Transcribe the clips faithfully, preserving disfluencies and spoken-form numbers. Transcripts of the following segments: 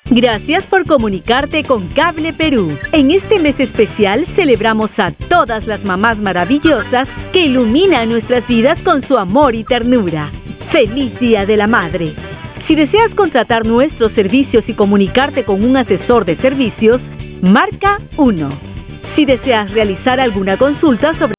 Gracias por comunicarte con Cable Perú. En este mes especial celebramos a todas las mamás maravillosas que iluminan nuestras vidas con su amor y ternura. ¡Feliz Día de la Madre! Si deseas contratar nuestros servicios y comunicarte con un asesor de servicios, marca uno. Si deseas realizar alguna consulta sobre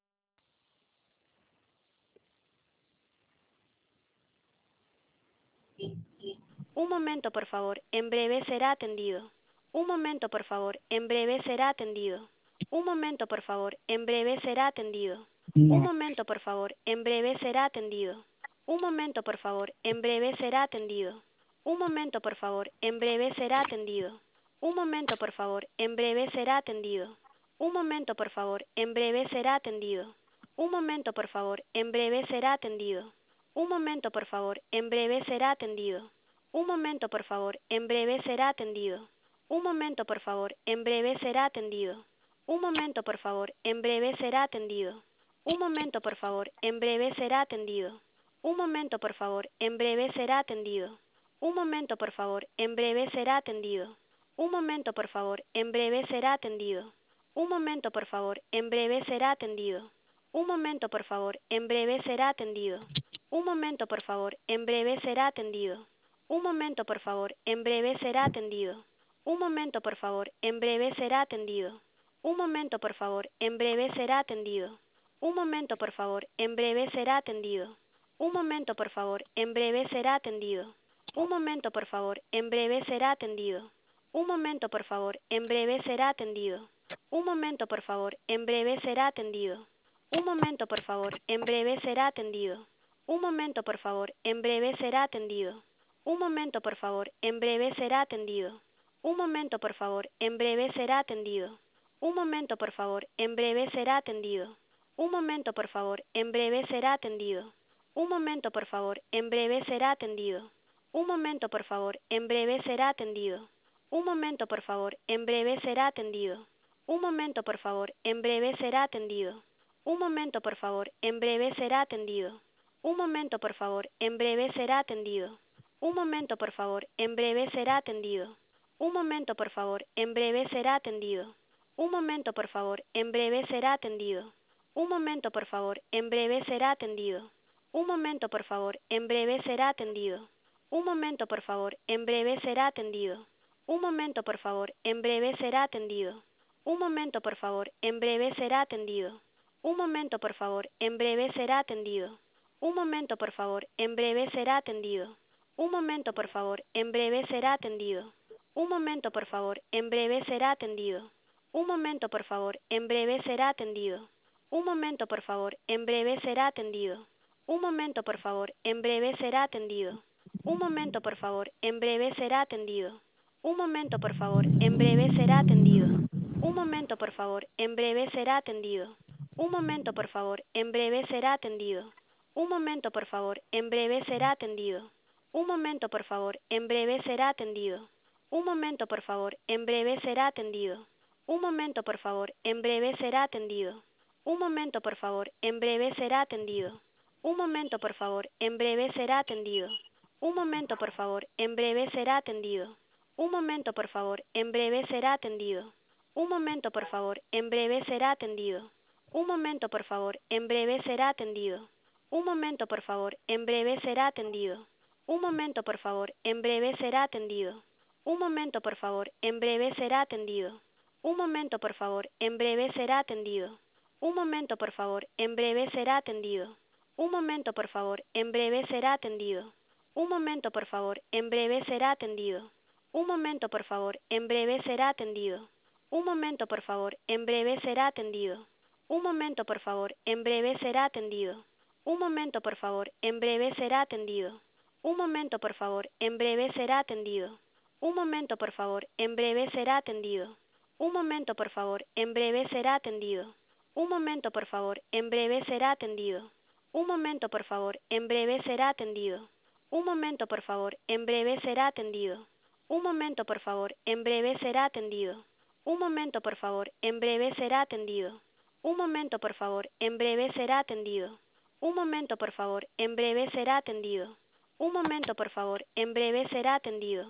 Un momento, por favor. En breve será atendido. Un momento, por favor. En breve será atendido. Un momento, por favor. En breve será atendido. Un momento, por favor. En breve será atendido. Un momento, por favor. En breve será atendido. Un momento, por favor. En breve será atendido. Un momento, por favor. En breve será atendido. Un momento, por favor. En breve será atendido. Un momento, por favor. En breve será atendido. Un momento, por favor. En breve será atendido. Un momento, por favor, en breve será atendido. Un momento, por favor, en breve será atendido. Un momento, por favor, en breve será atendido. Un momento, por favor, en breve será atendido. Un momento, por favor, en breve será atendido. Un momento, por favor, en breve será atendido. Un momento, por favor, en breve será atendido. Un momento, por favor, en breve será atendido. Un momento, por favor, en breve será atendido. Un momento, por favor, en breve será atendido. Un momento, por favor, en breve será atendido. Un momento, por favor, en breve será atendido. Un momento, por favor, en breve será atendido. Un momento, por favor, en breve será atendido. Un momento, por favor, en breve será atendido. Un momento, por favor, en breve será atendido. Un momento, por favor, en breve será atendido. Un momento, por favor, en breve será atendido. Un momento, por favor, en breve será atendido. Un momento, por favor, en breve será atendido. Un momento, por favor, en breve será atendido. Un momento, por favor, en breve será atendido. Un momento, por favor, en breve será atendido. Un momento, por favor, en breve será atendido. Un momento, por favor, en breve será atendido. Un momento, por favor, en breve será atendido. Un momento, por favor, en breve será atendido. Un momento, por favor, en breve será atendido. Un momento, por favor, en breve será atendido. Un momento, por favor, en breve será atendido. Un momento, por favor, en breve será atendido. Un momento, por favor, en breve será atendido. Un momento, por favor, en breve será atendido. Un momento, por favor, en breve será atendido. Un momento, por favor, en breve será atendido. Un momento, por favor, en breve será atendido. Un momento, por favor, en breve será atendido. Un momento, por favor, en breve será atendido. Un momento, por favor, en breve será atendido. Un momento, por favor, en breve será atendido. Un momento, por favor, en breve será atendido. Un momento, por favor, en breve será atendido. Un momento, por favor, en breve será atendido. Un momento, por favor, en breve será atendido. Un momento, por favor, en breve será atendido. Un momento, por favor, en breve será atendido. Un momento, por favor, en breve será atendido. Un momento, por favor, en breve será atendido. Un momento, por favor, en breve será atendido. Un momento, por favor, en breve será atendido. Un momento, por favor, en breve será atendido. Un momento, por favor, en breve será atendido. Un momento, por favor, en breve será atendido. Un momento, por favor, en breve será atendido. Un momento, por favor, en breve será atendido. Un momento, por favor, en breve será atendido. Un momento, por favor, en breve será atendido. Un momento, por favor, en breve será atendido. Un momento, por favor, en breve será atendido. Un momento, por favor, en breve será atendido. Un momento, por favor, en breve será atendido. Un momento, por favor, en breve será atendido. Un momento, por favor, en breve será atendido. Un momento, por favor, en breve será atendido. Un momento, por favor, en breve será atendido. Un momento, por favor, en breve será atendido. Un momento, por favor, en breve será atendido. Un momento, por favor, en breve será atendido. Un momento, por favor, en breve será atendido. Un momento, por favor, en breve será atendido. Un momento, por favor, en breve será atendido. Un momento, por favor, en breve será atendido. Un momento, por favor, en breve será atendido. Un momento, por favor, en breve será atendido. Un momento, por favor, en breve será atendido. Un momento, por favor, en breve será atendido. Un momento, por favor, en breve será atendido. Un momento, por favor, en breve será atendido. Un momento, por favor, en breve será atendido. Un momento, por favor, en breve será atendido. Un momento, por favor, en breve será atendido.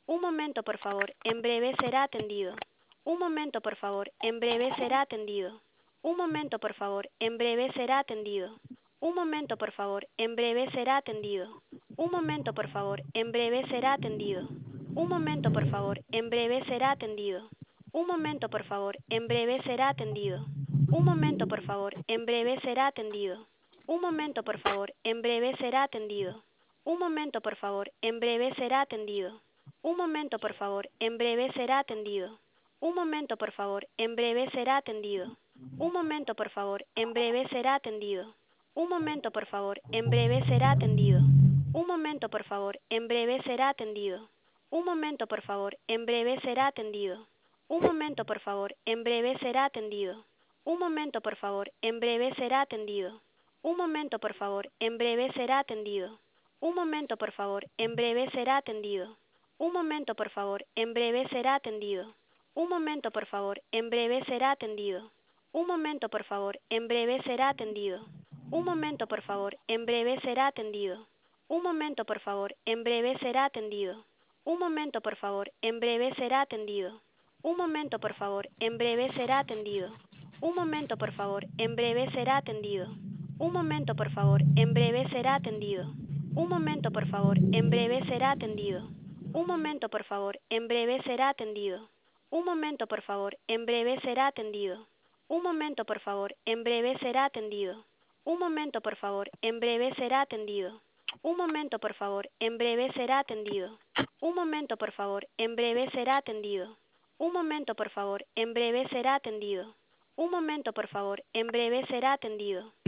Un momento, por favor, en breve será atendido. Un momento, por favor, en breve será atendido. Un momento, por favor, en breve será atendido. Un momento, por favor, en breve será atendido. Un momento, por favor, en breve será atendido. Un momento, por favor, en breve será atendido. Un momento, por favor, en breve será atendido. Un momento, por favor, en breve será atendido. Un momento, por favor, en breve será atendido. Un momento, por favor, en breve será atendido. Un momento, por favor, en breve será atendido. Un momento, por favor, en breve será atendido. Un momento, por favor, en breve será atendido. Un momento, por favor, en breve será atendido. Un momento, por favor, en breve será atendido. Un momento, por favor, en breve será atendido. Un momento, por favor, en breve será atendido. Un momento, por favor, en breve será atendido. Un momento, por favor, en breve será atendido. Un momento, por favor, en breve será atendido. Un momento, por favor, en breve será atendido. Un momento, por favor, en breve será atendido. Un momento, por favor, en breve será atendido. Un momento, por favor, en breve será atendido. Un momento, por favor, en breve será atendido. Un momento, por favor, en breve será atendido. Un momento, por favor, en breve será atendido. Un momento, por favor, en breve será atendido. Un momento, por favor, en breve será atendido. Un momento, por favor, en breve será atendido. Un momento, por favor, en breve será atendido. Un momento, por favor, en breve será atendido. Un momento, por favor, en breve será atendido. Un momento, por favor, en breve será atendido. Un momento, por favor, en breve será atendido. Un momento, por favor, en breve será atendido. Un momento, por favor, en breve será atendido. Un momento, por favor, en breve será atendido.